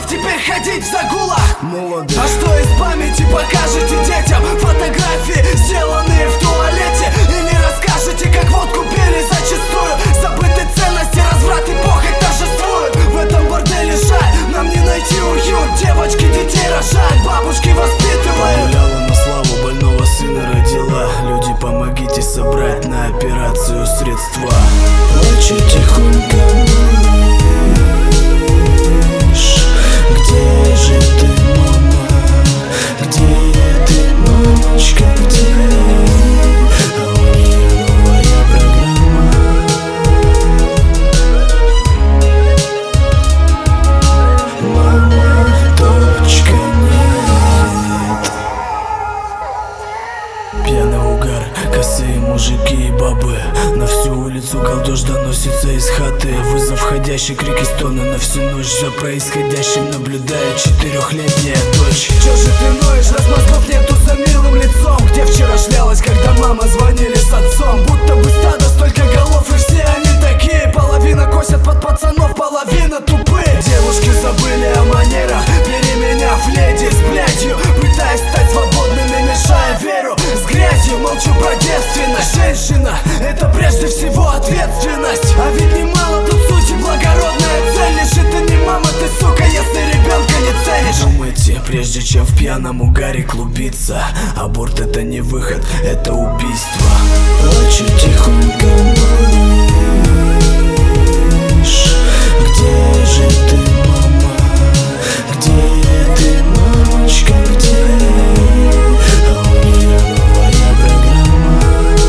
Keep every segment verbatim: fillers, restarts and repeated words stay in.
готов теперь ходить в загулах. Молодый. А что из памяти покажете детям? Фотографии, сделанные в туалете? Или расскажете, как водку пили зачастую? Забыты ценности, разврат и похоть торжествуют. В этом борделе жаль, нам не найти уют. Девочки детей рожают, бабушки воспитывают. Погуляла на славу, больного сына родила. Люди, помогите собрать на операцию средства. Плачу тихонько, малыш. Где же ты, мама? Где ты, мамочка, где? А у нее новая программа. Мама, точка, нет. Пьяный угар, косые мужики и бабы. На всю улицу галдеж доносится из хаты. Вызов входящий, крики, стоны на всю ночь. За происходящим наблюдает четырехлетняя дочь. Чё же ты ноешь, раз мозгов нету за милым лицом? Где вчера шлялась, когда мама звонили с отцом? Будто бы стадо, столько голов, и все они такие. Половина косят под пацанов, половина тупые. Девушки забыли о манерах, переменяв леди с блядью, пытаясь стать свободными, мешая веру с грязью. Молчу про девственность. Женщина — это прежде всего ответственность. А ведь немало тут сути, благородная цель. Лишь это не мама, ты сука, если ребенка не ценишь. Думайте, прежде чем в пьяном угаре клубиться. Аборт — это не выход, это убийство. Плачу тихонько, малыш. Где же ты, мама? Где ты, мамочка, где? А у нее новая программа.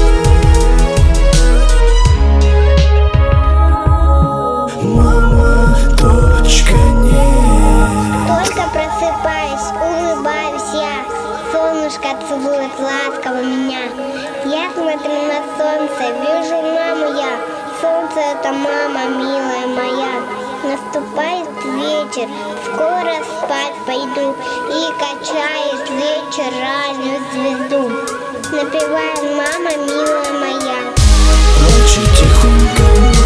Мама, точка, нет. Только просыпаюсь, улыбаюсь я. Солнышко целует ласково меня. Я смотрю на солнце, вижу маму я. Солнце — это мама, милая моя. Наступает вечер, скоро спать пойду. И качает вечер раннюю звезду. Напевает мама, милая моя. Плачу тихонько,